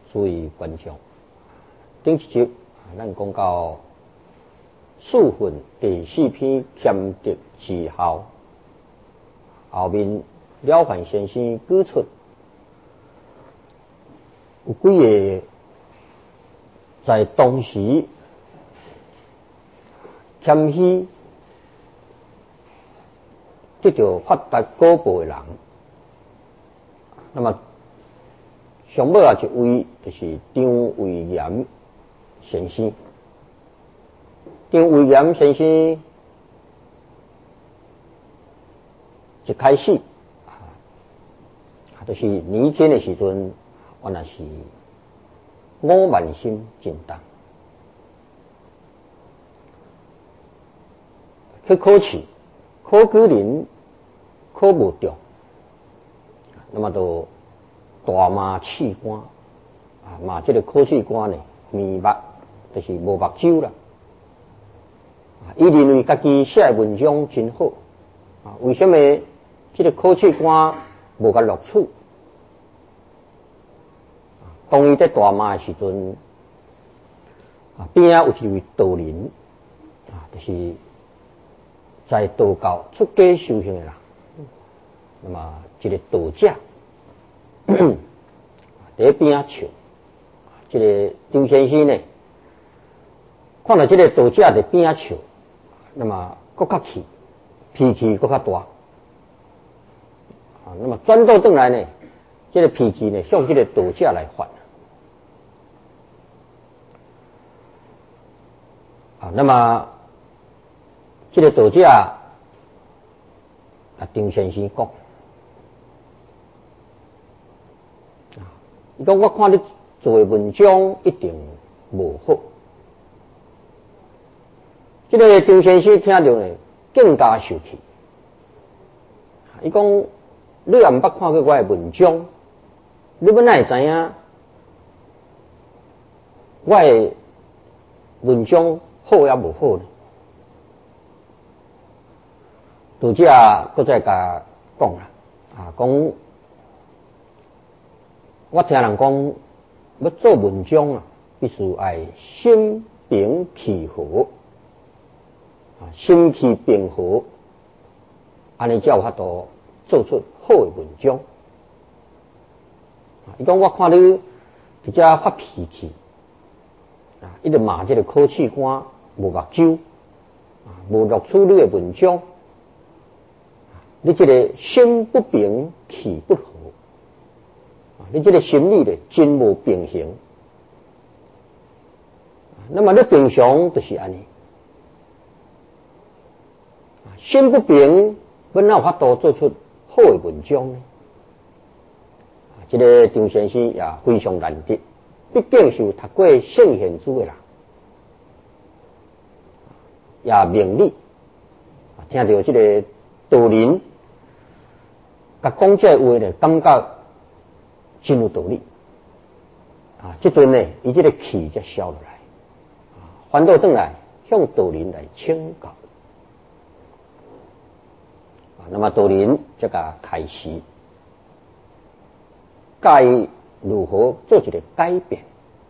诸位观众，顶一集咱讲到四分第四篇谦德之后，后面了凡先生举出有几个在当时谦虚得到发达果报的人，那么上尾一位就是张维严先生。张维严先生一开始就是年轻的时阵，原来是我慢心真重，去考试，考举人考无中，那么就大骂试官骂这个考试官呢，面目就是无目睭啦。伊认为家己写的文章真好为什么这个考试官无甲录取？当伊在大骂的时阵边有一位道人就是在道教出家修行的人，那么这个道者在边笑，这个张先生呢，看到这个道者在边笑，那么更较气，脾气更较大那么转倒转来呢，这个脾气呢向这个道者来发那么这个道者张先生讲伊讲我看你做的文章一定无好。这个张先生听到呢更加生气，伊讲你也毋捌看过我的文章，你要哪会知影我的文章好也无好呢？道者搁再甲讲啦讲我听人讲要做文章必须要心平气和心气平和，安尼才有法度做出好的文章伊讲我看你直接发脾气一直骂这个考试官无目睭无录取你的文章你这个心不平气不和你这个心理的真无平衡那么你平常就是安尼心不平要哪有法度做出好的文章呢这个张先生也非常难得，毕竟是有读过圣贤书的人也明理听到这个道人甲讲这话呢感觉真有道理这阵呢伊这个气才消落来反倒转来向道人来请教那么道人这个开始该如何做一个改变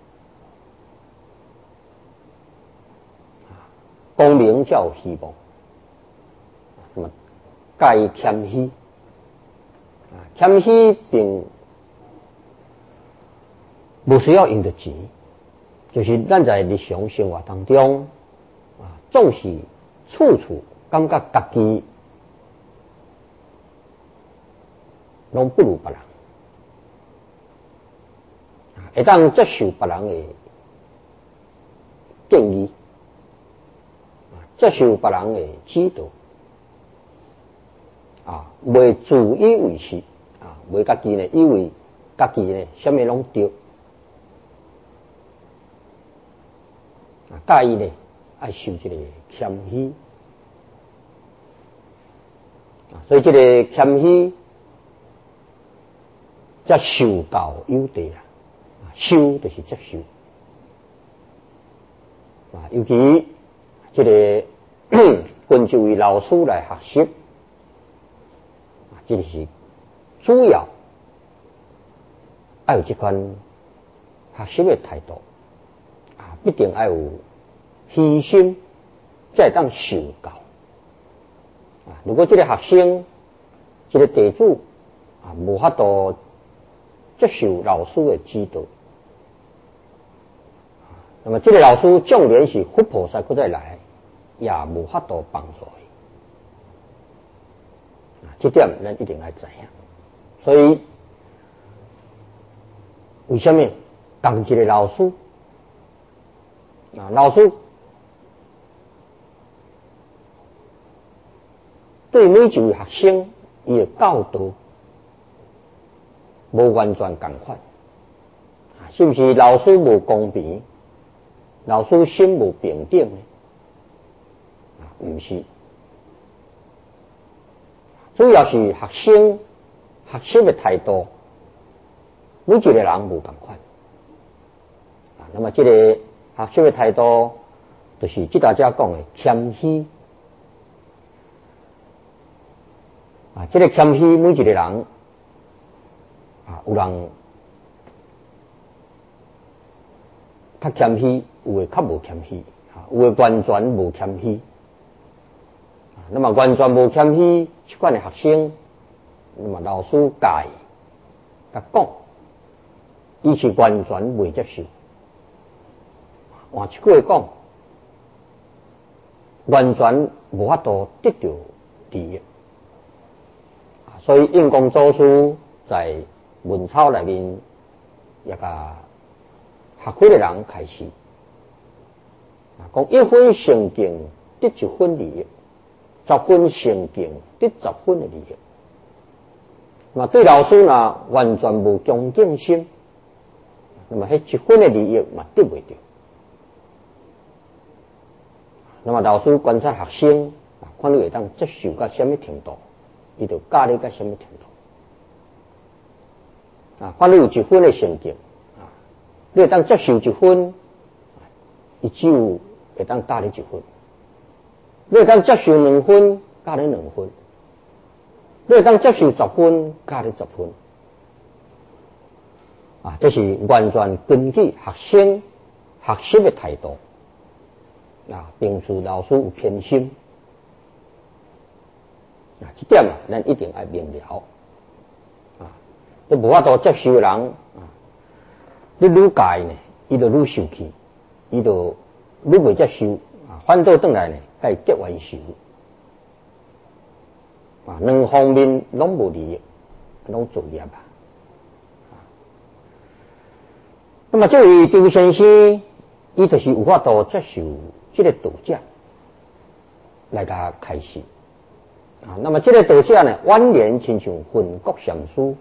光明才有希望那么该谦虚谦虚并不需要用到钱，就是咱在日常生活当中总是处处感觉家己拢不如别人会当接受别人的建议接受别人的指导袂自以为是袂家己呢以为家己呢什么拢对介意呢爱受这个谦虚所以这个谦虚才受教有地受就是接受尤其这个跟这位老师来学习这就是主要要有这款学习的态度啊，必定要有虚心，才会当受教啊。如果这个学生、这个弟子啊，无法度接受老师的指导，那么这个老师纵然是佛菩萨再来，也无法度帮助伊。啊，这点咱一定要知影。所以，为什么同一个老师啊，老师对每一位学生伊的教导无完全同款啊？是不是老师无公平？老师心无平等呢？啊，不是，主要是学生学习的态度，每一个人无同款啊。那么这个学习的态度，就是即大家讲的谦虚啊。这个谦虚，每一个人啊，有人较谦虚，有诶较无谦虚啊，有诶完全无谦虚啊。那么完全无谦虚，即款诶学生，那么老师教甲讲，伊是完全未接受。换一句话讲，完全无法度得到利益啊。所以印光祖师在文草内面也甲学会的人开始啊，讲一分诚敬得一分利益，10分诚敬得10分的利益。那么对老师呢，完全无恭敬心，那么迄1分的利益嘛得袂到。那么老师观察学生啊，看你会当接受到什么程度，伊就教你到什么程度啊。看你有1分的诚敬啊，你会当接受1分，伊只有会当教你1分；你会当接受2分，教你2分；你会当接受10分，教你10分啊。这是完全根据学生学习的态度啊，并且老师有偏心啊，这点啊，咱一定要明了啊。你无法度接受的人啊，你愈教呢，伊就愈受气，伊就愈未接受啊，反倒转来呢，甲伊结冤仇啊，两方面拢无利益，拢作业啊。那么这位周先生，伊就是有法度接受这个道者来甲开示啊。那么这个道者呢，完全亲像混国禅师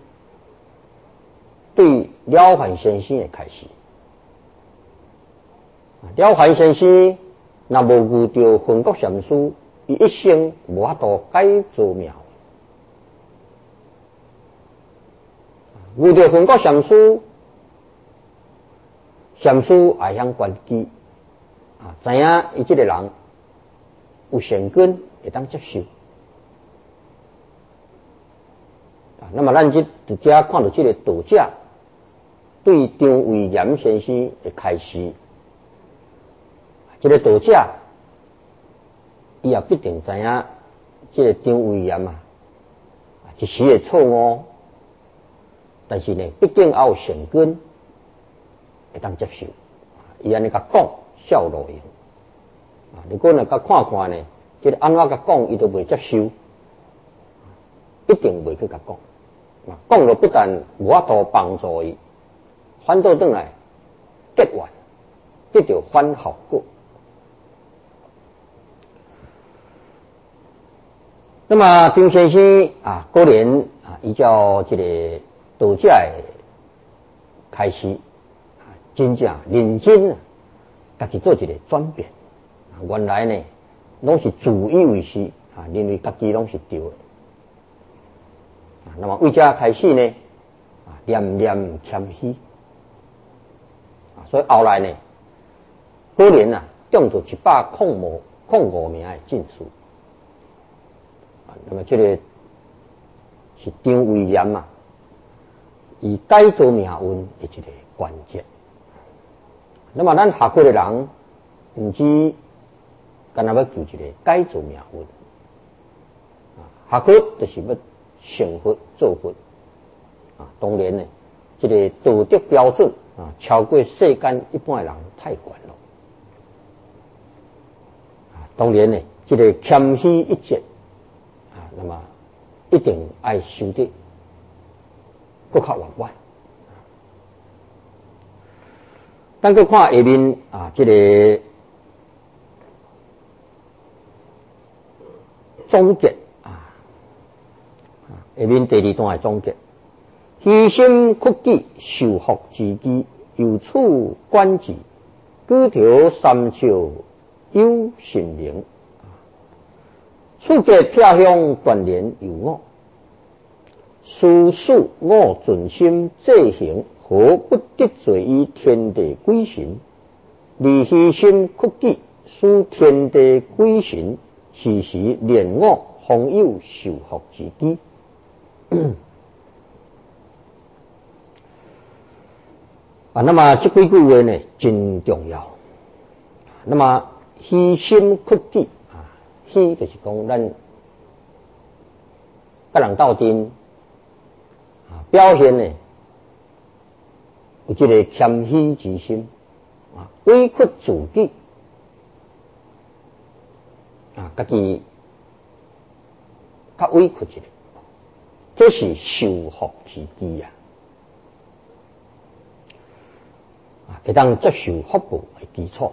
对了凡先生的开示啊。了凡先生若无遇到混国禅师，伊一生无法度改做命。遇到混国禅师，禅师也晓观机啊，知影伊这个人有善根，会当接受啊。那么咱直接看到这个道者对张惠严先生的开示，这个道者伊也必定知影这个张惠严啊，一时会错误，但是呢，毕竟也有善根，会当接受。伊安尼甲讲，笑路用啊。如果呢甲看看呢，这个安怎甲讲，伊都未接受，一定未去甲讲。啊，讲了不但无法度帮助伊，反倒转来结怨，得到反效果。那么张先生啊，果然啊，依照这个道者的开始啊，真正认真啊，家己做一个转变啊。原来呢，拢是自以为是啊，认为家己拢是对的啊。那么为这开始呢啊，念念谦虚啊，所以后来呢，果然啊，中到105名的进士。那么这个是张惠严啊，以改造命运的一个关键。 那么咱学佛的人，唔止干那要求一个改造命运，学佛就是要成佛做佛，当然呢，这个道德标准超过世间一般人太悬了，当然呢，这个谦虚一节那么一定要修得更较圆满。咱去看下面这个总结下面第二段的总结：虚心屈己，受福之机，由此观之，举头三笑有神明。触觉撇向锻炼由我，事事我尽心这行，何不得罪于天地鬼神？离虚心屈己，使天地鬼神时时念我，方有受福之机。那么这几句话呢，真重要。那么虚心屈己虚就是讲咱甲人斗阵表现呢有这个谦虚之心委屈自己家己较委屈一下，这是受福之机会当接受福报的基础。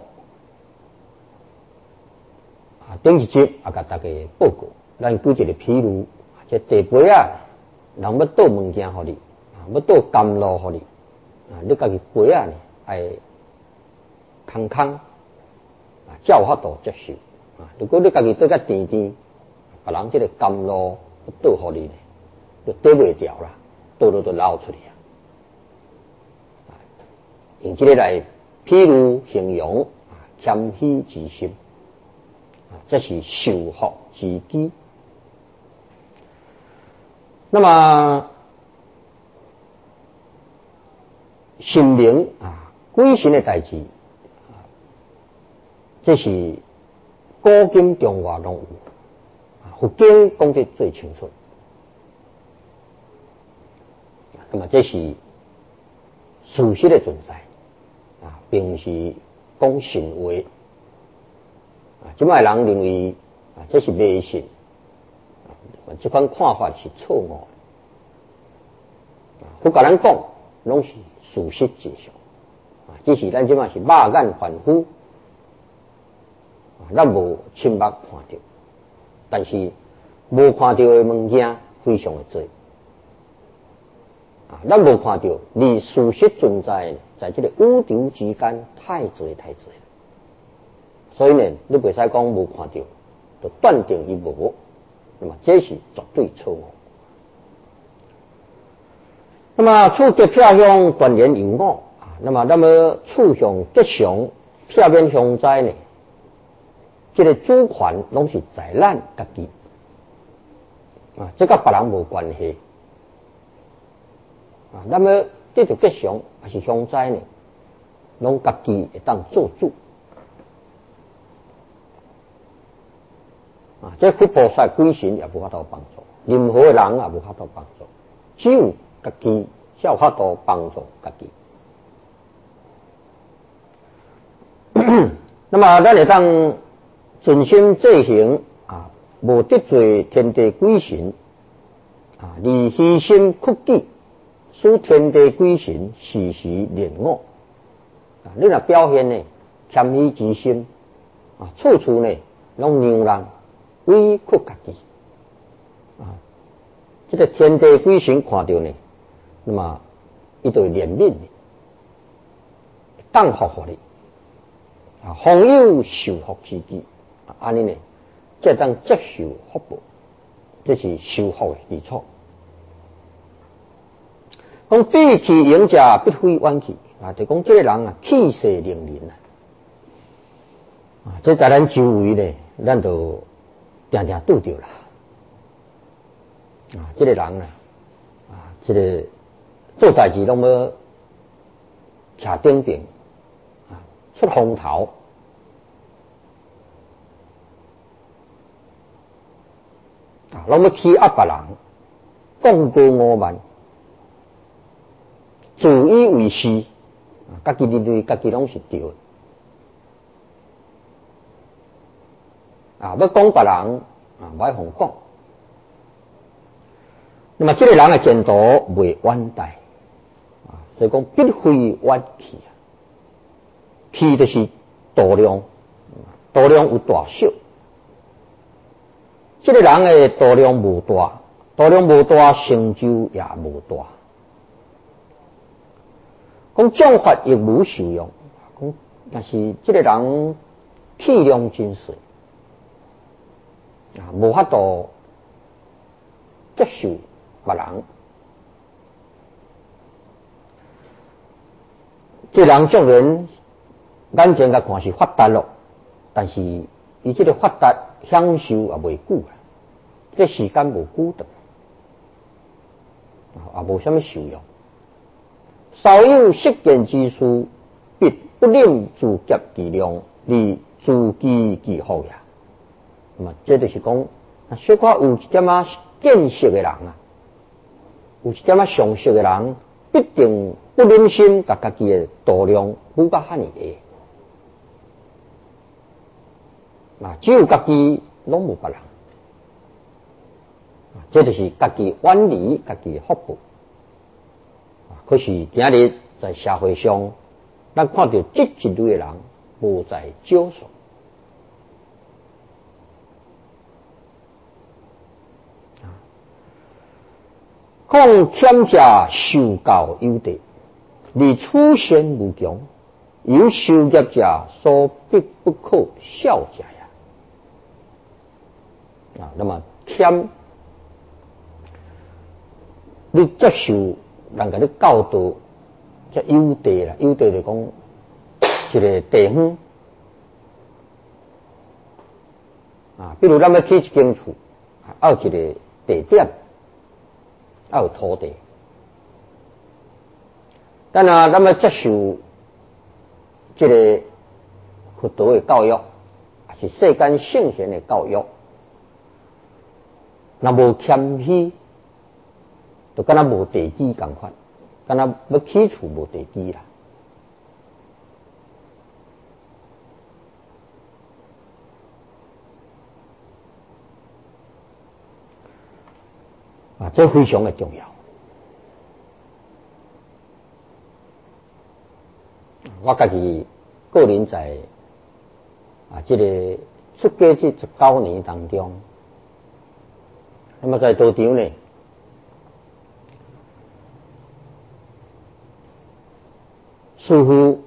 顶一集甲大家报告，咱举一个譬如，这地杯人要倒物件互你，要倒甘露互你，你家己杯呢爱空空，才有法度接受。如果你家己倒甲甜甜，别人这个甘露倒互你呢，就倒袂掉啦，倒落就流出去用这个来譬如形容谦虚之心。这是受福之机。那么神明鬼神的代志这是古今中外拢有，佛经讲得最清楚。那么这是事实的存在并不是讲神话。即摆人认为这是迷信，这款看法是错误的。佛甲咱讲，拢是事实真相只是咱即摆是肉眼凡夫咱无亲目看到，但是无看到的物件非常的多咱无看到离事实存在，在这个宇宙之间太多太多。所以呢，你袂使讲无看到，就断定伊无，那么这是绝对错误。那么触觉撇向锻炼由我那么触向吉祥撇面向灾呢？这个主权拢是在咱家己这甲别人无关系那么得到吉祥还是凶灾呢？拢家己会当做主。这佛菩萨鬼神也无法度帮助，任何的人也无法度帮助，只有家己才有法度帮助家己。那么咱会当尽心这行无得罪天地鬼神离虚心屈己，使天地鬼神时时念我你若表现呢谦虚之心处处呢拢让人委屈家己这个天地鬼神看到呢，那么伊就会怜悯你，当福互你方有受福之机安尼呢，才当接受福报，这是受福的基础。讲闭气迎者必非冤气就讲这个人气势凌人这在咱周围呢，咱就常常拄着啦这个人这个做代志拢要徛顶顶出风头，拢要欺压别人，讲高傲慢，自以为是，家己认为家己拢是对的，要讲别人不爱互讲。那么这个人的前途袂远大，所以讲必非远气。气就是度量，度量有大小。这个人的度量无大，成就也无大。讲奖罚亦无受用，讲但是这个人气量真细，无法度接受别人。这个人纵然眼前甲看是发达咯，但是伊这个发达享受也袂久啊，这时间无久长，也无什么受用。稍有失见之事，必不能自劫其量，而自欺其福也。那么这就是讲，小可有一点见识的人有一点常识的人，必定不忍心把家己的度量补到遐尼下。只有家己拢无别人，这就是家己远离家己的福报。可是今日在社会上，咱看到这一类的人无在少数。况欠者受教有德，而处善无强，有受业者所必不可少者呀。那么欠你接受人甲你教导，这有德啦，有德就讲一个地方比如咱要起一间厝，要有一个地点。要有土地，咱要接受这个佛道的教育，也是世间圣贤的教育，若无谦虚，就敢若无地基同款，敢若要起厝无地基啦。这非常的重要。我家己个人在这个出家这19年当中，那么在道场呢，师父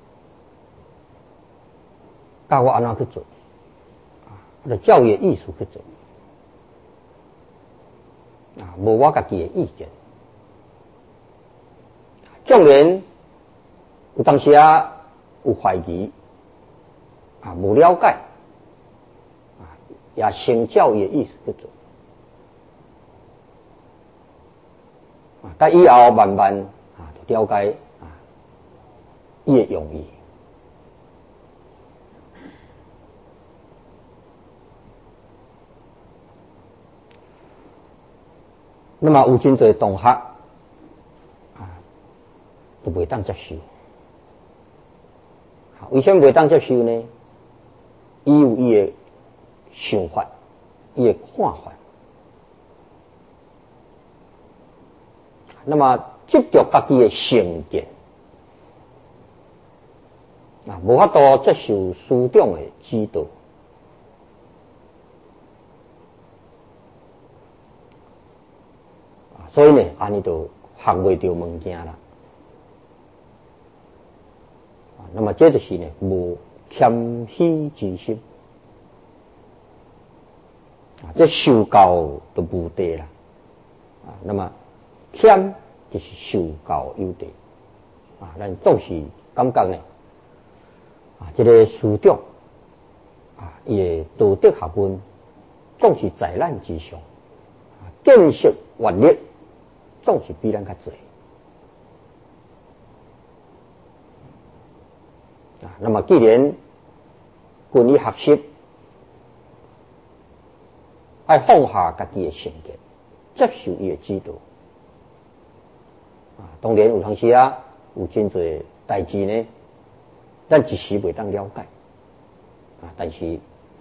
教我安怎去做，就教育艺术去做。无我家己的意见，纵然有当时有怀疑，无了解，也先教育的意思去做，但以后慢慢就了解伊的用意。那么有真侪同学都袂当接受，为什么袂当接受呢？伊有伊的想法，伊的看法。那么执着家己的成见，无法度接受师长的指导。所以呢，安尼就学袂到物件啦。那么这就是呢，无谦虚之心。这受教就无德啦。那么谦就是受教有德。咱总是感觉呢，这个师长伊的道德学问总是在咱之上，见识阅历总是比咱较侪。 那么既然关于学习，要放下家己的成见，接受伊的指导。当然有当时有真侪代志呢，咱一时袂当了解。但是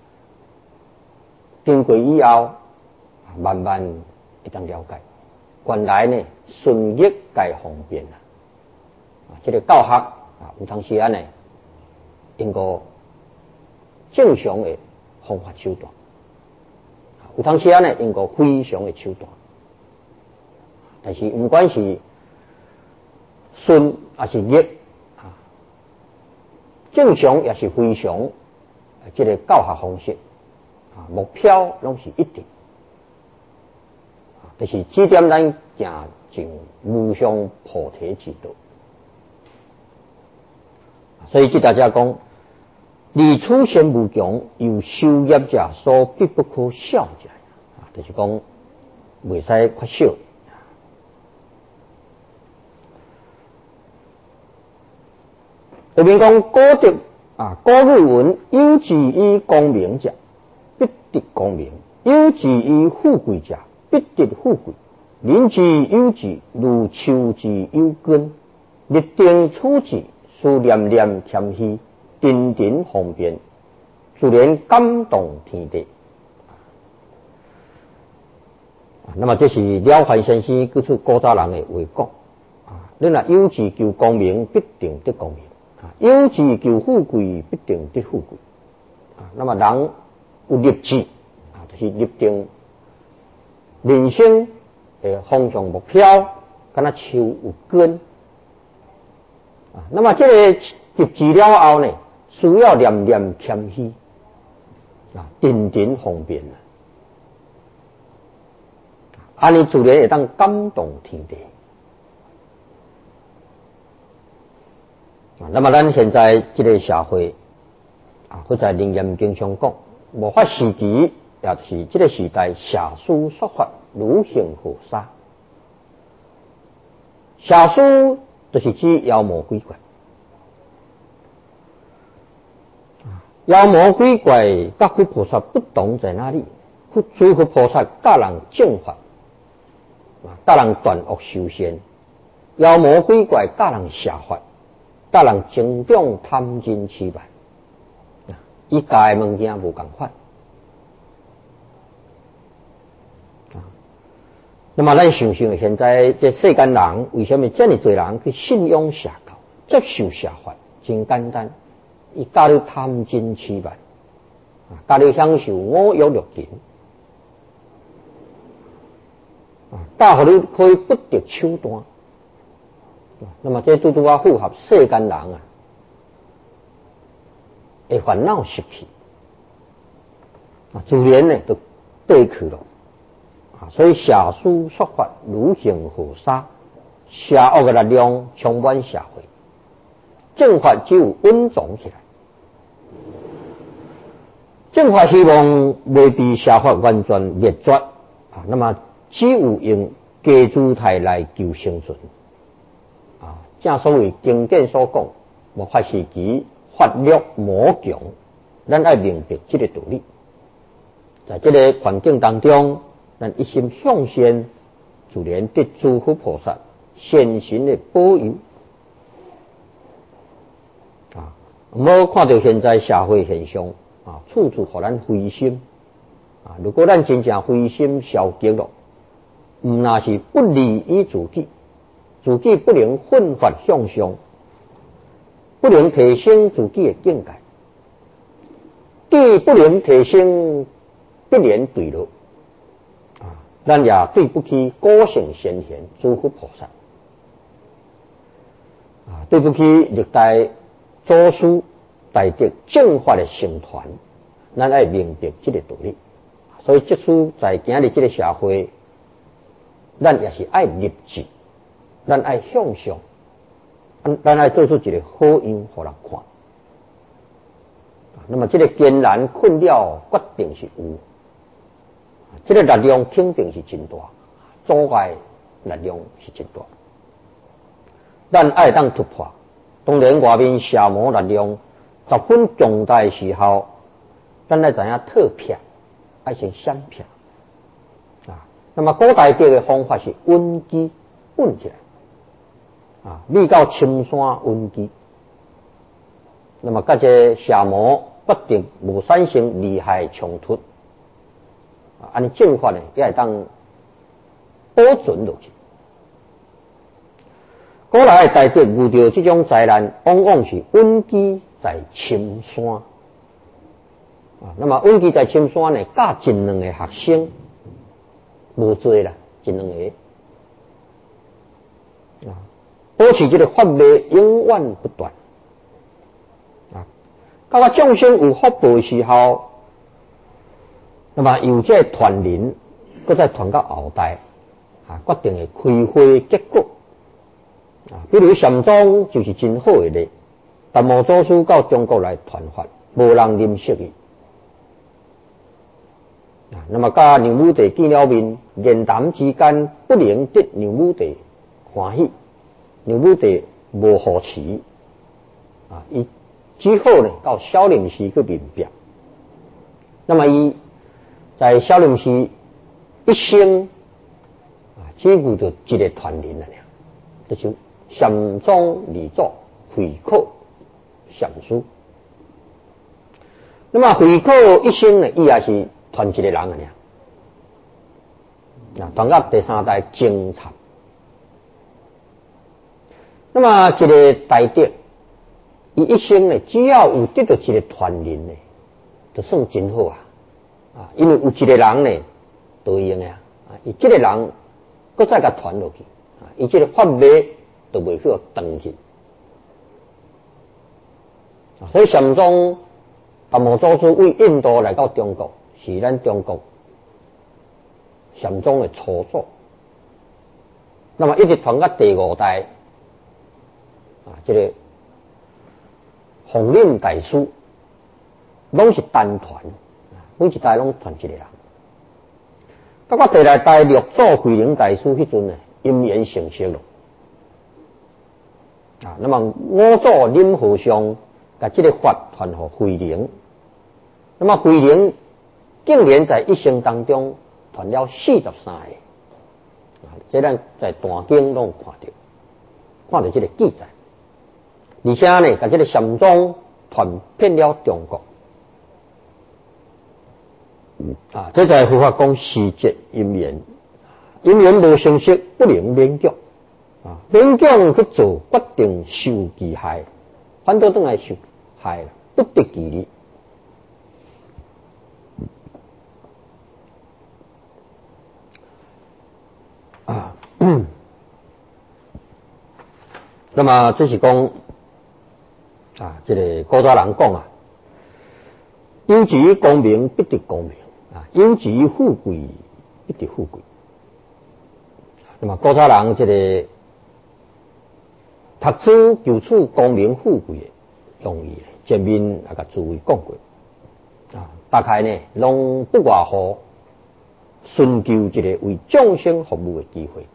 经过以后，慢慢会当了解。原来呢，顺逆该方便这个教学有当时呢，应该正常的方法手段，有当时呢，应该非常的手段。但是不管是顺还是逆正常也是非常，这个教学方式目标拢是一定，就是指点咱行进无上菩提之道。所以即大家讲，离处先无强，由修业者所必不可少者，就是讲袂使缺少。下面讲古德古语云：有志于光明者，必得光明；有志于富贵者，必得富贵。人之有志，如树之有根，立定处志，思念念谦虚，定定方便，自然感动天地。那么这是了凡先生举出古早人的话讲你若有志求光明，必定得光明；有志求富贵，必定得富贵。那么人有立志就是立定人生的方向目标，敢若树有根那么这个立志了后呢，需要念念谦虚定定方便安尼自然会当感动天地。那么咱现在这个社会或在楞严经上讲，末法时期也是这个时代，邪书说法如行河沙。邪书就是指妖魔鬼怪，妖魔鬼怪跟佛菩萨不同在哪里？诸佛菩萨教人正法，教人断恶修善；妖魔鬼怪教人邪法，教人增长贪嗔痴慢。伊教的物件无同款。那么咱想想，现在这世间人为什么这么多人去信仰邪教、接受邪法？真简单，伊教你贪嗔痴慢，教你享受五欲六尘，教互你可以不得手段。那么这拄符合世间人的烦恼习气自然呢就对去了所以邪书说法如行河沙，邪恶的力量充满社会，正法只有稳重起来。正法希望未被邪法完全灭绝那么只有用家主态来求生存正所谓经典所讲，末法时期法律魔强，咱要明白这个道理。在这个环境当中，咱一心向善，自然得诸佛菩萨先行的保佑无看到现在社会现象处处互咱灰心如果咱真正灰心消极了，唔那是不利于自己，自己不能奋发向上，不能提升自己的境界，既不能提升，必然坠落咱也对不起古圣先贤诸佛菩萨对不起历代祖师大德正法的成团，咱要明白这个道理。所以即使在今日这个社会，咱也是爱立志，咱爱向上，咱爱做出一个好样给人看那么这个艰难困扰决定是有这个力量肯定是真大，阻碍力量是真大，咱爱当突破。当然外面邪魔力量十分强大的时候，咱来知影特撇，爱先闪撇啊。那么古代钓的方法是稳机稳起来啊，你到深山稳机，那么甲这社魔决定无产生利害冲突啊，安尼正法呢，也会当保存落去。古来的大敌遇到这种灾难，往往是稳基在深山啊。那么稳基在深山呢，教真两个学生无多啦，真两个啊，保持这个法律永远不断啊。到我众生有福报的时候，那么由这团人，搁再团到后代啊，决定会开花结果。啊，比如禅宗就是真好的例，达摩祖师到中国来传法，无人认识伊。啊，那么甲娘母地见了面，言谈之间不能得娘母地欢喜，娘母地无好持。啊，伊之后呢，到少林寺去明白。那么伊在少林寺一生啊，只顾着一个传人了，就是禅宗二祖慧可禅师。那么慧可一生呢，伊也是传一个人啊，传到第三代精禅。那么一个大德，伊一生呢，只要有得到一个传人呢，就算真好啊！啊，因为有一个人呢，都用啊，伊这个人搁再甲传落去啊，伊这个法脉都袂去断去。所以禅宗达摩祖师为印度来到中国，是咱中国禅宗的初祖。那么一直传到第五代啊，这个弘忍大师，拢是单传，每一代拢传一个人。到我第六代六祖慧能大师迄阵呢，因缘成熟了。啊，那么五祖忍和尚把这个法传给慧能，那么慧能竟然在一生当中传了43个，啊，这咱在大经拢看到这个记载，而且呢，把这个禅宗传遍了中国，啊，这在佛法讲时节因缘，因缘无成熟不能勉强。啊，勉强去做，决定受其害，反倒转来受害了，不得其利。啊，那么这是讲啊，这个古早人讲啊，有志功名必得功名啊，有志富贵必得富贵。那么古早人这个读书求取功名富贵的容易，前面也甲诸位讲过啊，大概呢拢不外乎寻求一个为众生服务的机会。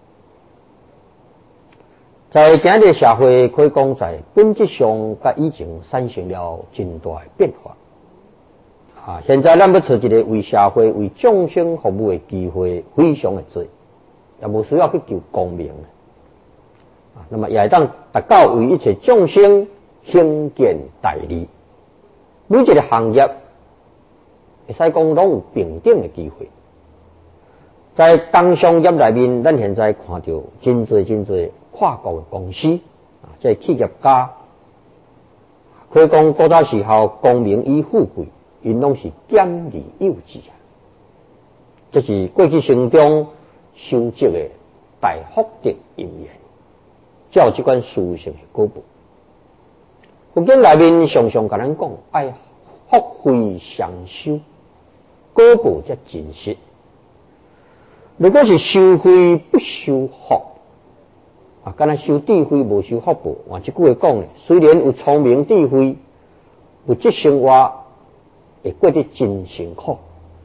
在今日社会，可以讲在本质上甲以前产生了真大的变化啊！现在咱要找一个为社会、为众生服务的机会，非常的多，也无需要去求功名。那么也当达到为一切众生兴建大利，每一个行业会使讲拢有平等的机会。在工商业内面，咱现在看到真多跨国的公司啊，这企业家可以讲古早时候功名与富贵，因拢是俭而有之啊。这是过去生中修积的大福德因缘。照这款殊胜的果报，佛经内面常常甲咱讲，爱福慧双修，果报才真实。如果是修慧不修福，啊，敢若修智慧无修福报，换这句话讲呢，虽然有聪明智慧，物质生活会过得真辛苦，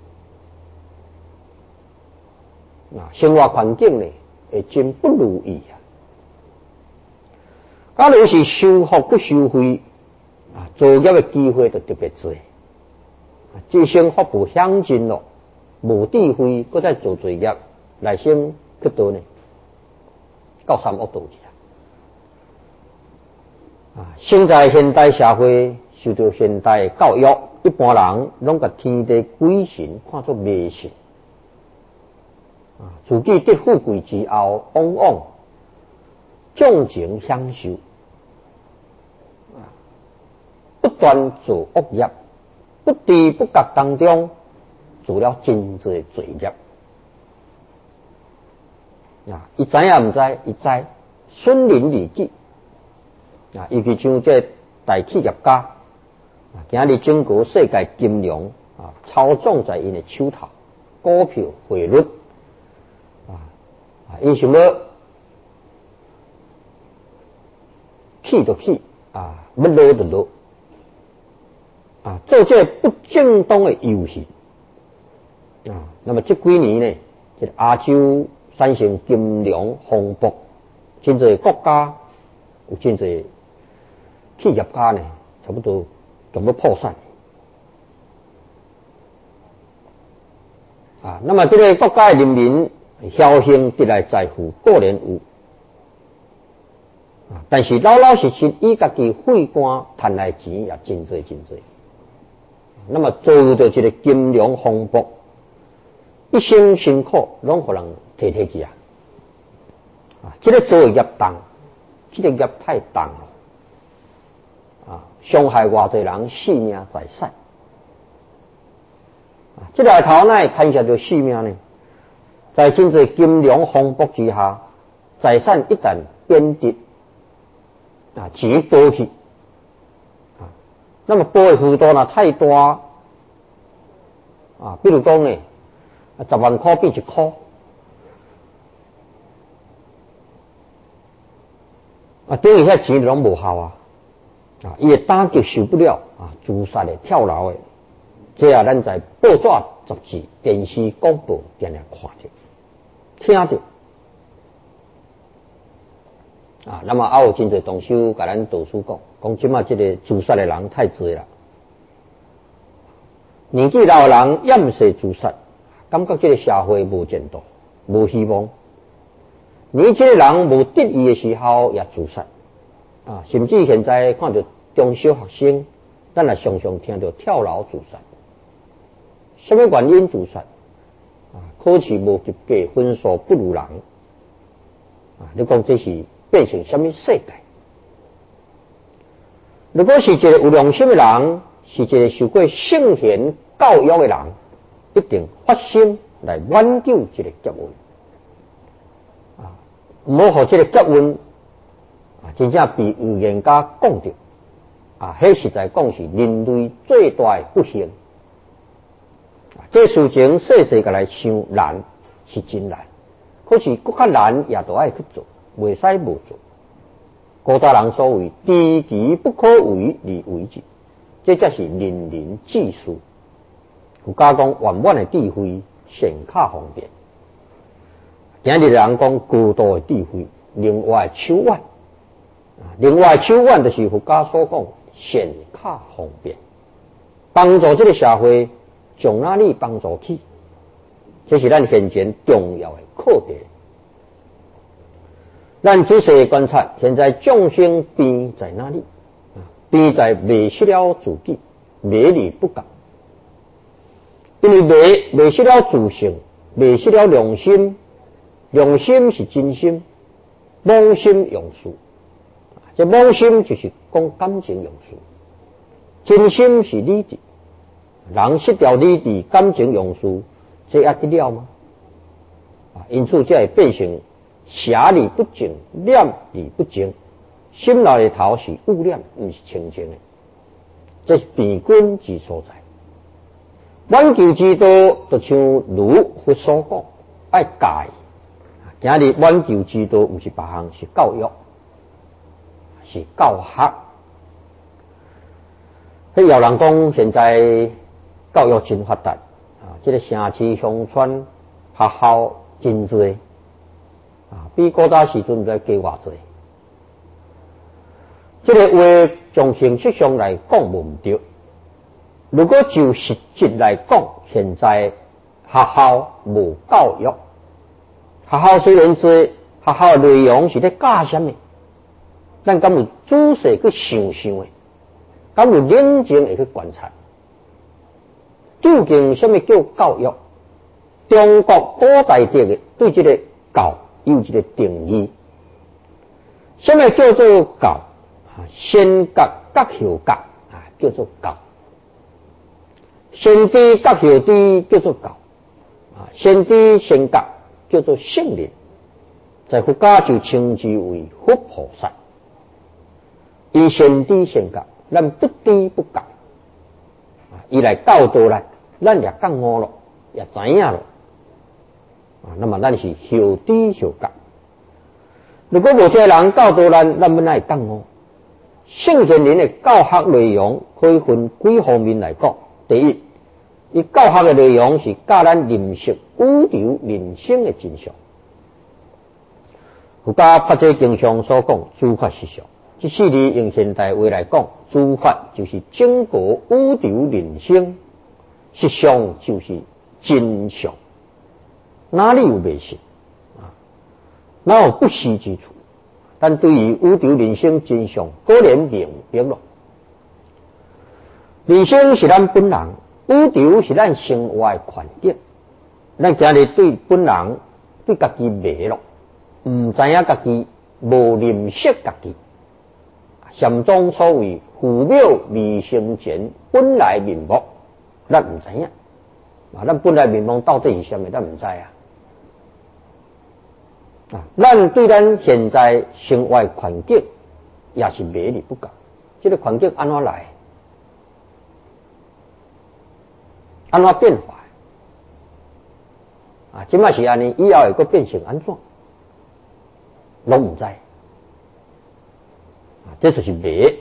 生活环境呢会真不如意啊。假如是修福不修慧啊， 做业的机会就特别多。这生福报享尽咯，无智慧，搁再做罪业，来生去倒呢？到三恶道去生在现代社会，受到现代教育，一般人拢甲天地鬼神看作迷信。自己得富贵之后，往往纵情享受，不断做恶业，不知不觉当中做了真多罪业。伊知影毋知？伊知，损人利己。尤其像这大企业家，今日整个世界金融操纵在因的手头，股票汇率因想要起就起要落就落做这不正当的游戏那么这几年呢，这个亚洲产生金融风暴，真侪国家有真侪企业家呢，差不多全部破产那么这个国家的人民侥幸得来财富固然有但是老老实实以家己血汗赚来钱也真多真多。那么遭到这个金融风暴，一生辛苦拢互人摕去这个做业重，这个业太重了伤害偌侪人性命财产这个头哪会牵涉到性命呢？在真侪金融风暴之下，财产一旦贬值钱剥去那么剥的幅度呢太大比如讲呢10万块变1块等于遐钱拢无效伊的打击受不了自杀的跳楼的，这咱在报纸、杂志、电视广播常常看到、听到那么有真侪同修甲咱导师讲即马这个自杀的人太多了，年纪老的人厌世自杀，感觉这个社会无前途、无希望。你这个人无得意的时候也自杀甚至现在看到中小学生，咱也常常听到跳楼自杀。什么原因自杀？考试无及格，分数不如人你讲这是变成什么世界？如果是一个有良心的人，是一个受过圣贤教育的人，一定发心来挽救这个劫运唔好让这个劫运真正被预言家讲到迄实在讲是人类最大的不幸这事情细细甲来想难是真难，可是更较难也都爱去做，袂使无做。古早人所谓知其不可为而为之，这才是人人志士。有家讲圆满的智慧，显卡方便。今日人讲高度的智慧，另外手腕另外手腕就是佛家所讲显卡方便，帮助这个社会从哪里帮助起，这是咱现前重要的课题。咱仔细观察，现在众生病在哪里？病在迷失了自己，迷离不觉。因为迷失了自性，迷失了良心。良心是真心，妄心用事。这妄心就是讲感情用事，真心是理智。人失掉理智，感情用事，这也得了吗？因此才会变成侠理不正，念理不正，心内头是污念，不是清净的。这是病根之所在。挽救之道，就像如佛所讲，爱戒。今日挽救之道，不是别项，是教育，是教学。有人讲，现在教育真发达这个城市乡村学校真多比古早时阵在加偌多。 这个话从形式上来讲无唔对。如果就实质来讲，现在学校无教育，学校虽然做学校的内容是咧教什么，咱敢有仔细去想的，敢有冷静会去观察，究竟什么叫教育？中国古代的对这个教有一个定义，什么叫做教？先教甲后教叫做教，先知甲后知叫做教，先知先教叫做圣灵，在佛家就称之为佛菩萨。伊先知先教，咱不知不觉，伊来教导咱也觉悟了，也知影了。那么咱是后知后觉。如果无这人教导咱本来会觉悟。圣贤人的教学内容可以分几方面来讲。第一，伊教学的内容是教咱认识宇宙人生的真相。佛家法者经常所讲诸法实相，这四字用现代话来讲，诸法就是整个宇宙人生，实相就是真相。哪里有迷信哪有不实之处？但对于宇宙人生真相，果然明白了。人生是咱本人，宇宙是咱生活的环境。咱今日对本人对家己迷了，唔知影家己，无认识家己。禅宗所谓父母未生前，本来面目，咱唔知影。咱本来面目到底是什么？咱唔知啊。咱对咱现在生活环境也是迷离不觉，这个环境安怎来？安怎变化？即摆是安尼，以后会阁变成安怎？拢唔知。这就是迷，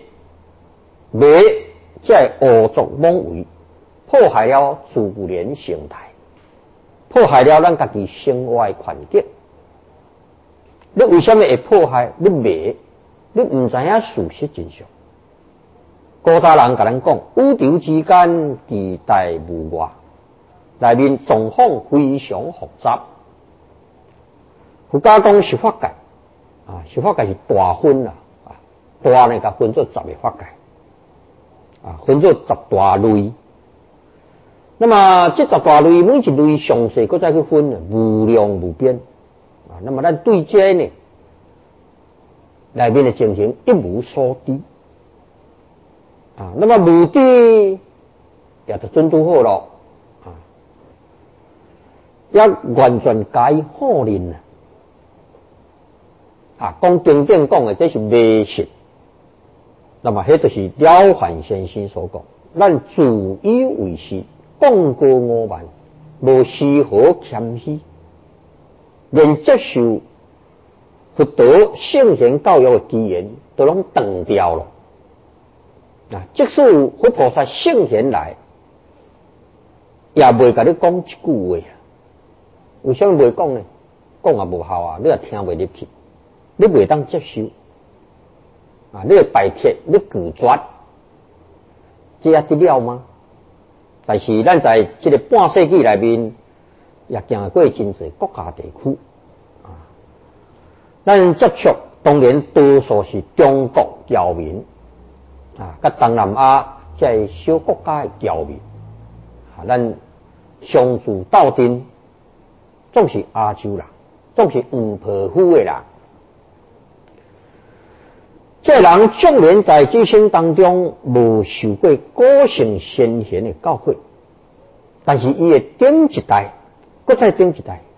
才会胡作妄为，破坏了自然生态，破坏了咱家己生活环境。你为什么会破坏？你迷，你唔知影事实真相。古早人甲咱讲，宇宙之间地大无外，内面状况非常复杂。佛家讲十法界，十法界是大分大呢甲分做10个法界，分做10大类。那么这10大类每一类详细，再去分，无量无边。那么咱对这呢，内面的情形一无所知那么无知也就准拄好了也完全该好认讲经典讲的这是迷信。那么迄就是了凡先生所讲，咱自以为是，讲过5万，无丝毫谦虚。连接受佛陀圣贤教育的机缘都拢断掉了。即使佛菩萨圣贤来，也袂甲你讲一句话。为什么袂讲呢？讲也无效你也听袂入去，你袂当接受。你会摆脱，你拒绝，这也得了吗？但是咱在这个半世纪内面，也行过真侪国家地区咱接触当然多数是中国侨民甲东南亚这小国家的侨民咱相处斗阵，总是亚洲人，总是黄皮肤的人。这人纵然在这生当中无受过古圣先贤的教诲，但是伊会顶一代，搁再顶一代，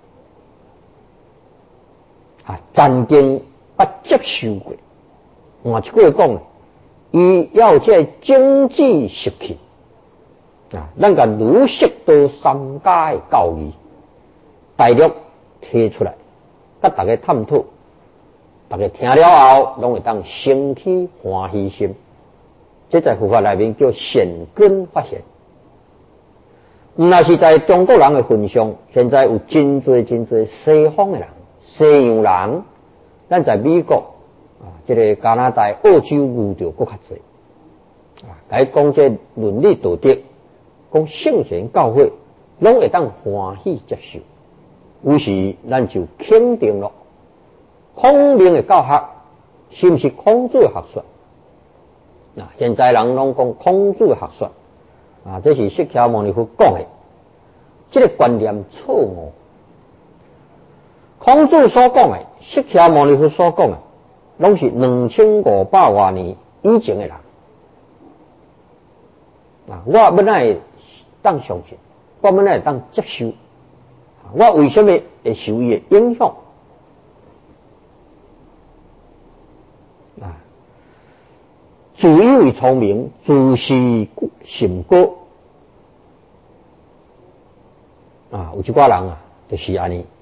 曾经接受过。换一句话讲，伊要这经济实气咱甲儒释道3家的教义大略提出来，甲大家探讨。大家听了后，拢会当生起欢喜心。这在佛法内面叫善根发现。那是在中国人的分享，现在有真侪西方的人、西洋人，咱在美国这个加拿大、澳洲遇到搁较济来讲这伦理道德，讲圣贤教诲，拢会当欢喜接受。于是咱就肯定了孔明的教学是不是孔子的学说？现在人拢讲孔子的学说这是释迦牟尼佛讲的，这个观念错误。孔子所讲的，释迦牟尼佛所讲的，拢是2500多年以前的人。我要哪会当相信？我要哪会当接受？我为什么会受伊的影响？自以为聪明，自视甚高有一寡人就是安尼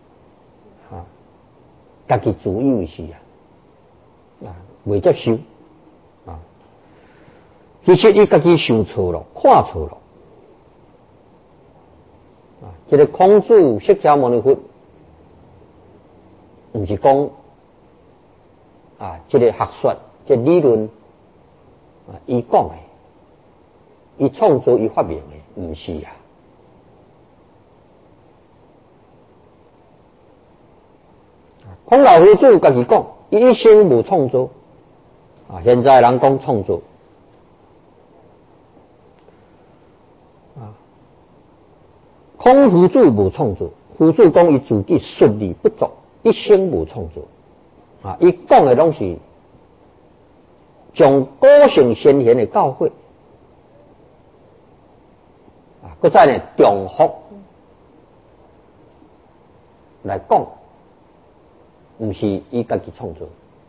家己自以为是未接受其实伊家己想错了，看错了这个孔子、释迦牟尼佛，不是讲这个学说、这个理论伊讲的，伊创造、伊发明的，不是孔老夫子家己讲，伊一生无创造现在人讲创造孔夫子无创造，夫子讲伊自己顺利不足，一生无创造伊讲的拢是将古圣先贤的教诲搁再呢重复来讲，不是伊家己创造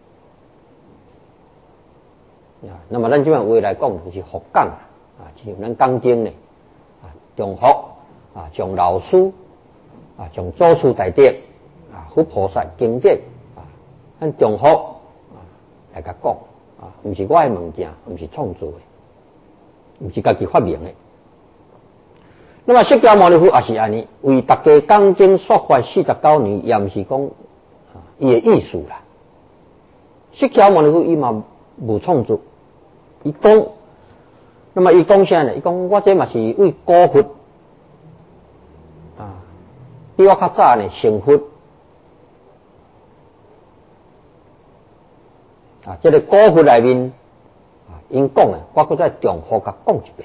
那么咱即摆话来讲，就是佛讲就像咱讲经呢重复从老师从祖师大德佛菩萨经典咱重复来甲讲不是我的物件，不是创造的，不是家己发明的。那么释迦牟尼佛也是安尼，为大家讲经说法49年，也不是讲伊的意思啦。释迦牟尼佛伊嘛无创造，伊讲，那么伊讲啥呢？伊讲我这嘛是为古佛比我较早呢成佛这个古佛内面因讲的，我搁再重复甲讲一遍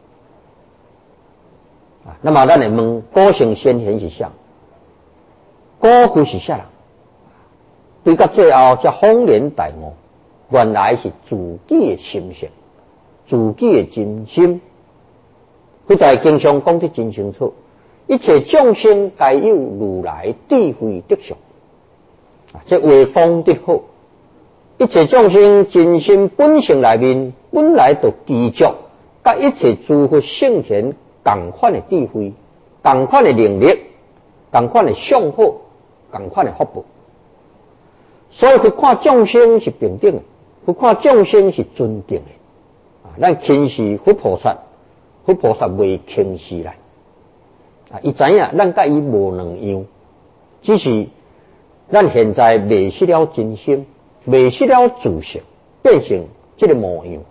那么咱来问古圣先贤是啥？古佛是啥人？对到最后才恍然大悟，原来是自己的心性，自己的真心。佢在经上讲得真清楚，一切众生皆有如来智慧德相这话讲得好。一切众生真心本性内面本来就具足，甲一切诸佛圣贤同款的智慧、同款的能力、同款的相好、同款的福报。所以去看众生是平等的，去看众生是尊敬的咱轻视佛菩萨，佛菩萨未轻视来伊知影咱甲伊无两样，只是咱现在迷失了真心，迷失了自性，变成这个模样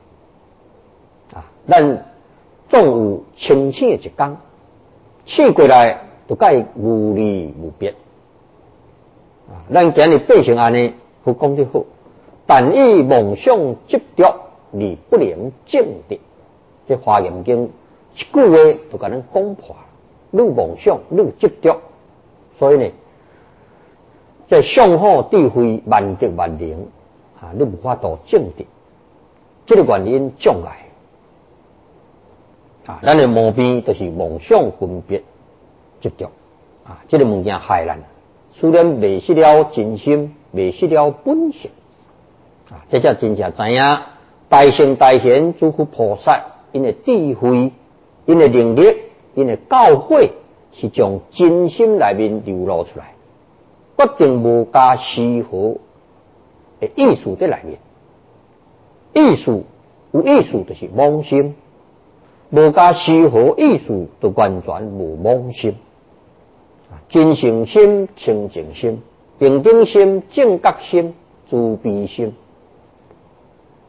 咱总有清醒的一天，醒过来就甲伊无离无别咱今日变成安尼，佛讲得好，但以梦想执着而不能证得。这华严经一句话就甲咱讲破了，愈梦想愈执着，所以呢，这上好智慧万德万能你无法度证得，这个原因障碍咱的毛病就是梦想分别执着这个物件害咱。虽然迷失了真心，迷失了本性这才真正知影大圣大贤诸佛菩萨因的智慧、因的能力、因的教诲是从真心内面流露出来，决定无加丝毫的意思在内面。意思有意思就是妄心，无加丝毫意思就完全无妄心。真诚心、清净心、平等心、正觉心、慈悲心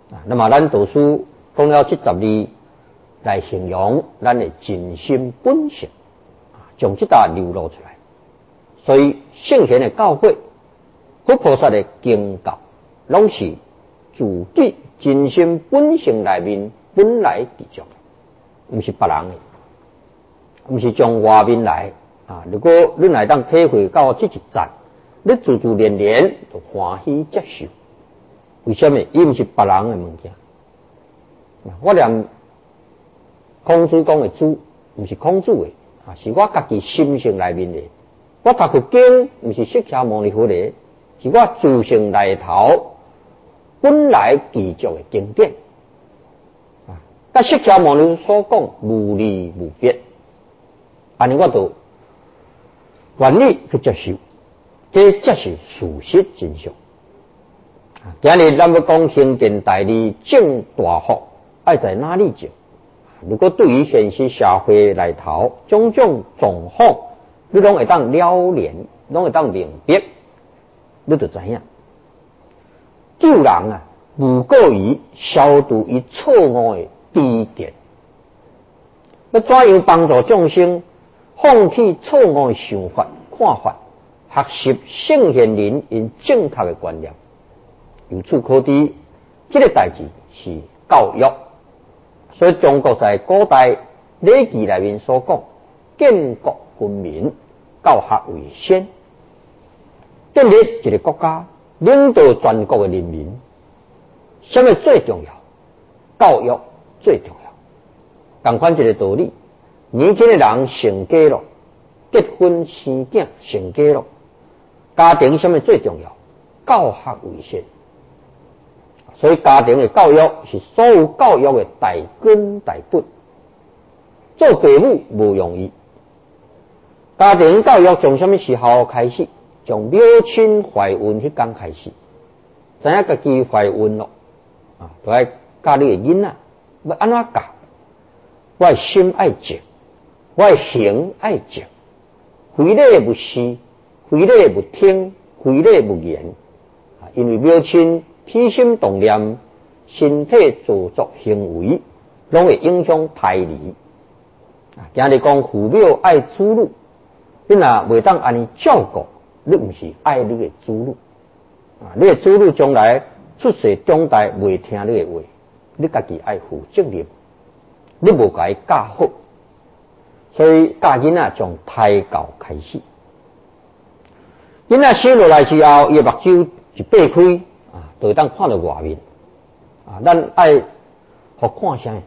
那么咱读书讲了这10字来形容咱的真心本性，将这搭流露出来。所以圣贤的教诲，佛菩萨的经教，拢是自己真心本性内面本来具足，不是别人的，不是从外面来。如果你来当体会到这一站，你自自然然就欢喜接受。为什么？伊不是别人的物件。我念孔子讲的主，不是孔子的，是我家己心性内面的。我读佛经，不是释迦牟尼佛的，是我自性内头本来具足的经典。甲释迦牟尼所讲无离无别，安尼我就愿意去接受，这才是事实真相。今日咱要讲行天大利正大福，爱在哪里种？如果对于现实社会内头种种状况，你拢会当了然，拢会当明白，你就知影救人无过于消除伊错误的低点。要怎样帮助众生放弃错误的想法、看法，学习圣贤人因正确的观念？由此可知，这个代志是教育。所以中国在古代礼记内面所讲，建国君民，教学为先。建立一个国家，领导全国的人民，什么最重要？教育最重要。同款一个道理，年轻的人成家了，结婚生囝成家了，家庭什么最重要？教学为先。所以家庭的教育是所有教育的大根大本。做父母无容易。家庭教育从什么时候开始？从母亲怀孕迄天开始，知影家己怀孕了，就要教你的囡仔要安怎教？我的心爱静，我的行爱静，非礼勿视，非礼勿听，非礼勿言。因为母亲起心动念、身体做作行为，拢会影响胎儿。今日讲父母爱子女，你若袂当安尼照顾，你不是爱你的子女。你的子女将来出世长大袂听你的话，你家己爱负责任。你无甲伊教好，所以教囡仔从胎教开始。囡仔生落来之后，伊的目睭一擘开，就会当看到外面。咱爱互看啥？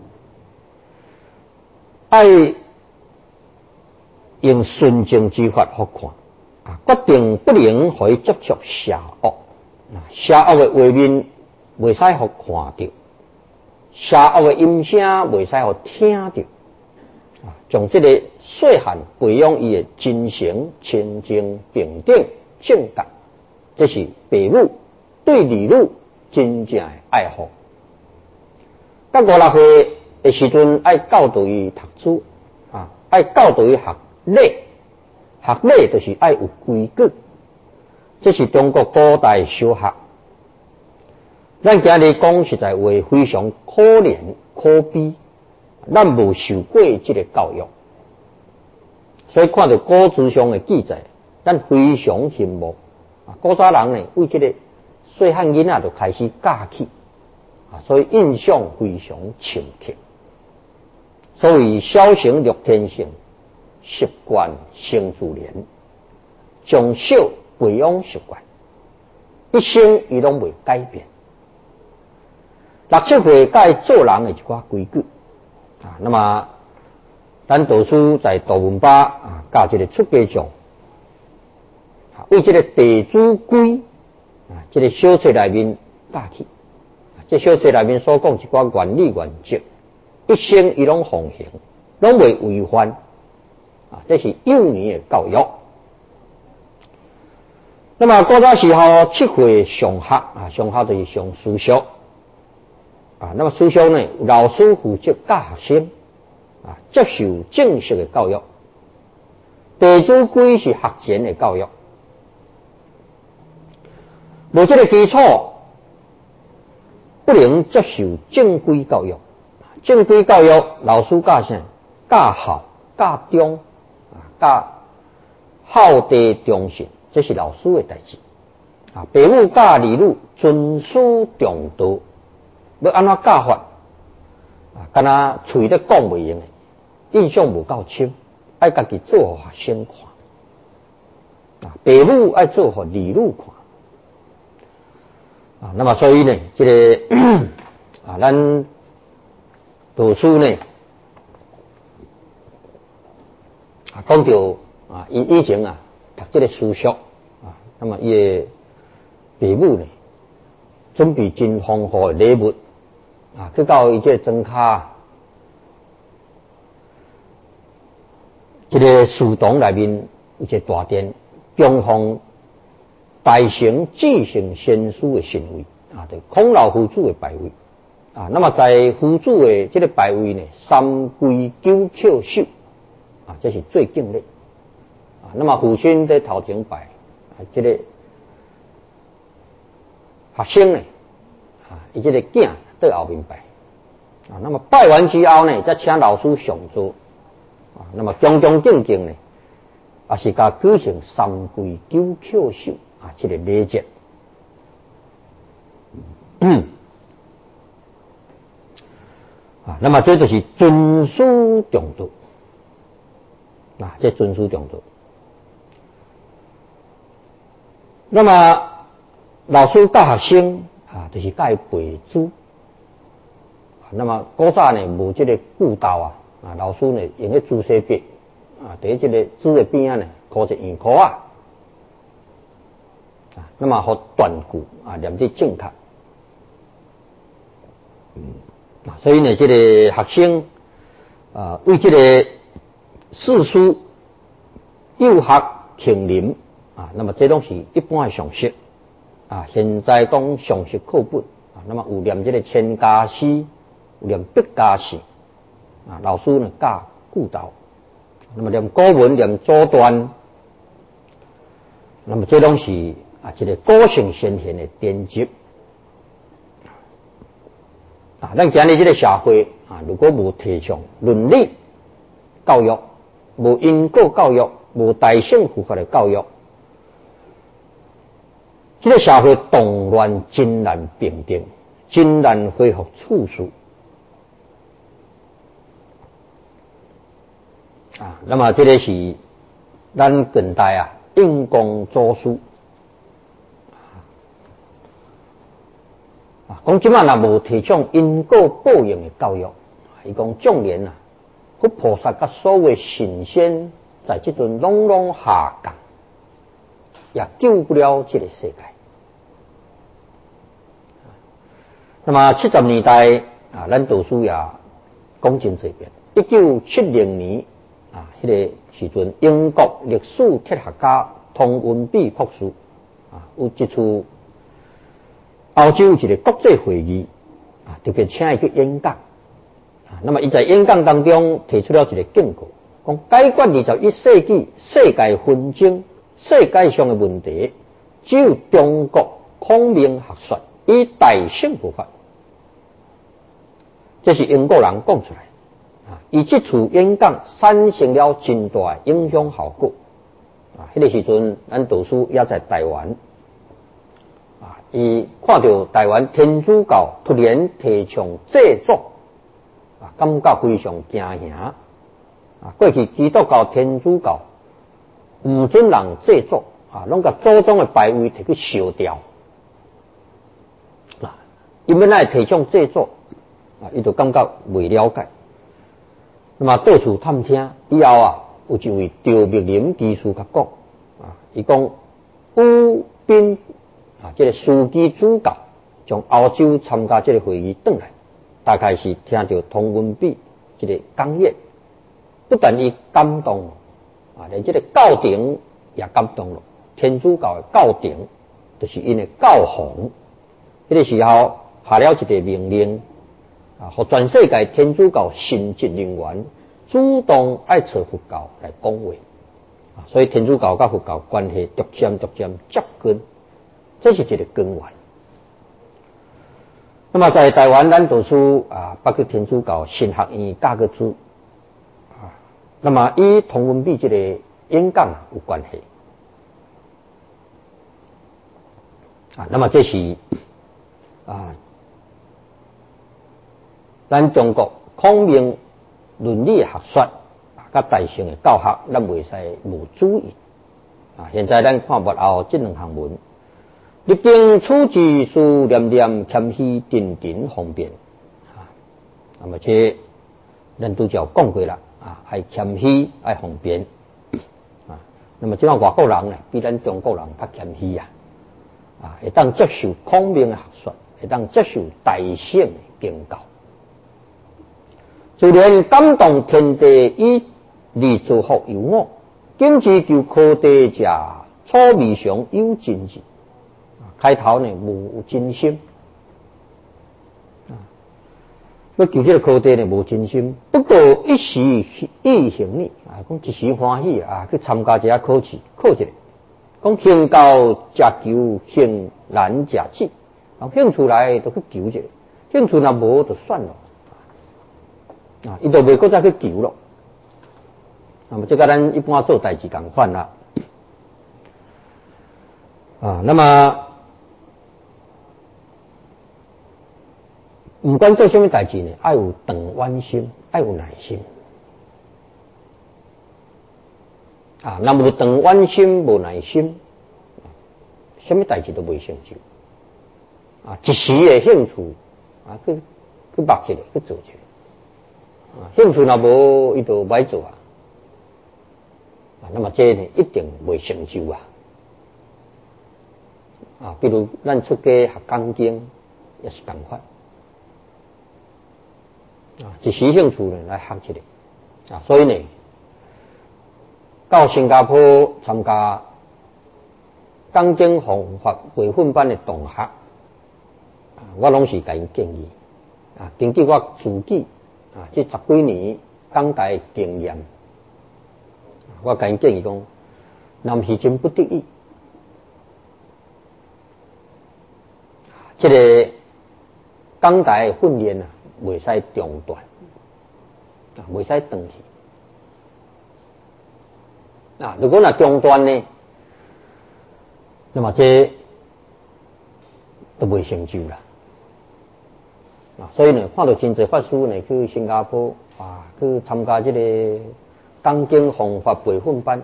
爱用纯正之法互看，决定不能互伊接触邪恶。邪恶的画面袂使互看到，邪恶的音声袂使互听到。从这个细汉培养伊的真诚、清净、平等、正觉，这是父母对儿女真正的爱护。到5、6岁的时阵，爱教导伊读书，爱教导伊学礼。学礼就是爱有规矩，这是中国古代小学。咱今日讲实在话，非常可怜可悲，咱无受过这个教育，所以看到古书上的记载，咱非常羡慕。古早人呢，为这个细汉囡仔就开始教起，所以印象非常深刻。所以小成略天性，习惯生自然，从小培养习惯，一生伊拢袂改变。6、7岁该做人的一寡规矩，那么咱读书在大文吧教这个出家众，为这个弟子规这个小册内面教起，这小册内面所讲一寡原理原则，一生伊拢奉行，拢袂违反，这是幼年的教育。那么古早时候7岁上学，上学就是上私塾，那么私塾呢，老师负责教学生，接受正式的教育。弟子规是学前的教育，无这个基础， 不能接受正规教育。正规教育，老师教啥？教孝、教忠教孝悌忠信，这是老师的代志。父母教儿女尊师重道，要安怎教法？敢若嘴咧讲袂用的，印象无够深，爱家己做互学生看。父母爱做互儿女看。那么所以呢，这个咱读书呢，讲到以前读这个书塾那么伊的父母呢，准备真丰富的礼物去到伊这个庄骹，这个书堂内面有一个大殿，供奉大乘至圣先师的神位就孔老夫子的牌位那么在夫子的这个牌位呢，三跪九叩首这是最敬礼那么父亲在头前拜这个学生呢伊这个囝在后面拜那么拜完之后呢，再请老师上座那么恭恭敬敬呢，是甲举行三跪九叩首这个礼节。那么这就是尊师重道这尊师重道。那么老师教学生就是教伊背书那么古早呢无这个古道老师呢用个朱色笔伫这个纸的边呢刻一圆箍那么互断句念得正确所以呢这个学生为这个四书幼学听临那么这拢是一般的常识现在讲常识课本那么有念这个千家诗，有念百家姓老师呢教古道，那么念古文念祖传，那么这拢是一个古圣先贤的典籍咱今日这个社会如果无提倡伦理教育，无因果教育，无大乘佛法的教育，这个社会动乱真难平定，真难恢复次序那么这个是咱近代因公祖师讲即摆若无提倡因果报应的教育，伊讲纵然佛菩萨甲所有神仙在这阵拢下降，也救不了这个世界。那么70年代咱读书也讲真这边。1970年迄个时阵，英国历史哲学家汤文比博士有一次欧洲一个国际会议特别请伊去演讲那么伊在演讲当中提出了一个警告，讲解决21世纪世界纷争、世界上的问题，只有中国孔明学说与大乘佛法。这是英国人讲出来伊这次演讲产生了真大影响效果迄个时阵咱读书也在台湾伊看到台湾天主教突然提倡制作感觉非常惊吓过去基督教天主教唔准人制作拢甲祖宗的牌位摕去烧掉因为咱提倡制作伊就感觉未了解，那么到处探听以后有一位赵密林技术甲讲伊讲乌宾这个司机主教从欧洲参加这个会议转来，大概是听到汤文比这个讲演，不但伊感动连这个教廷也感动了，天主教的教廷就是因的教皇，迄个时候下了一个命令互全世界天主教神职人员主动爱找佛教来讲话所以天主教甲佛教关系逐渐接近，这是一个根源那么在台湾，咱读书包括天主教神学院教个书那么与同文笔这个演讲有关系那么这是咱中国孔明伦理学说甲大乘的教学，咱袂使无注意现在咱看幕后这两行文。立定处之事，念念谦虚，定定方便那么这咱都叫讲过了爱谦虚，爱方便那么这样外国人呢，比咱中国人较谦虚会当接受孔明的学说，会当接受大乘的经教，就连感动天地以利诸福有我，今之求科地者，初未尝有真志。开头呢无真心要求这个科地呢无真心，不过一时意行呢讲一时欢喜去参加这下考试，考一个讲行高者求，行难者止兴趣来就去求一个，兴趣若无就算了伊就袂搁再去求咯。那么这个咱一般做代志同款啦那么不管做什么代志呢，要有长远心，要有耐心那无长远心，无耐心什么代志都袂成就一时的兴趣去目一个去做一个兴趣若无伊就歹做那么这呢一定袂成就比如咱出家学讲经也是同款一时兴趣呢来学一个所以呢到新加坡参加讲经方法培训班的同学我拢是甲因建议根据我自己这10几年讲台的经验我甲因建议讲若是真不得已这个讲台的训练袂使中断袂使断去如果中断呢，那么这都袂成就啦所以呢看到真侪法师呢去新加坡去参加这个讲经方法培训班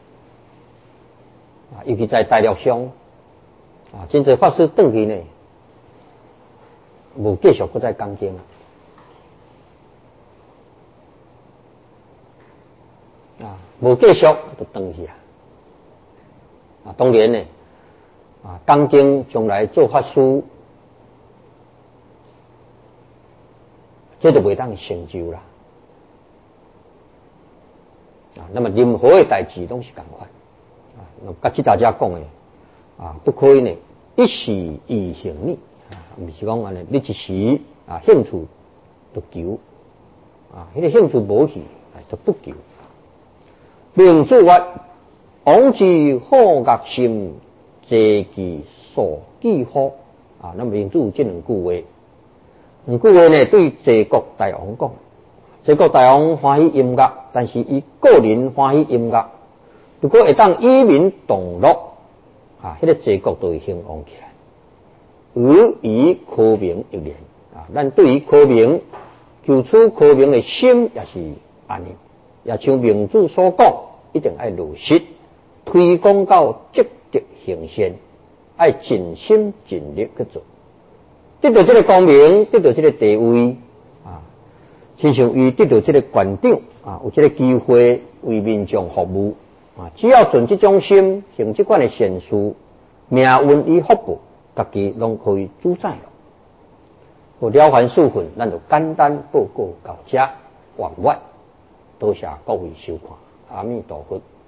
尤其在大陆上真侪法师转去呢无继续搁再讲经无继续就转去当然呢讲经将来做法师这就袂当成就啦那么任何的代志都是同款甲即大家讲的不可以呢一时意行呢不是讲安尼你一时兴趣就求迄个兴趣无去就不求明主曰往之好恶心济其所记好那么明主有这两句话呢对济国大王讲济国大王欢喜音乐但是伊个人欢喜音乐如果会当以民同乐迄个济国就会兴旺起来而以科名一年咱对于科名求取科名的心也是安尼也像明主所讲一定要落实推广到积极行善要尽心尽力去做得到这个光明得到这个地位亲像伊得到这个馆长有这个机会为民众服务只要存这种心行这款的善事命运与福报家己拢可以主宰了了凡四训咱就简单报告到这完完多谢各位收看阿弥陀佛。